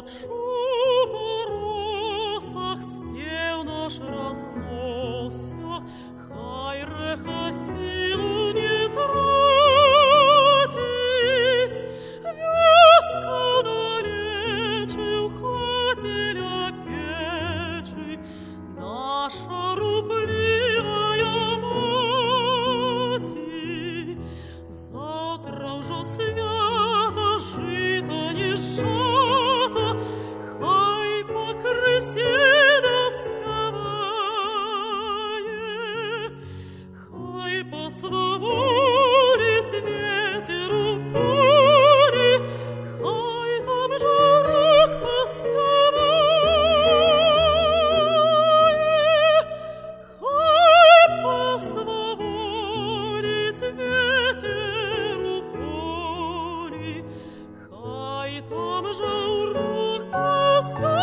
по росах спев наш разносся, хай реха силу не тратить, вёска далече в хатиля печи, наша рупливая мати, завтра уже свято жито не жато, хай по крысе досковает, хай по свободить ветеру поле, хай там жарок поспевает, хай по свободить ветеру поле, хай там жарок поспевает.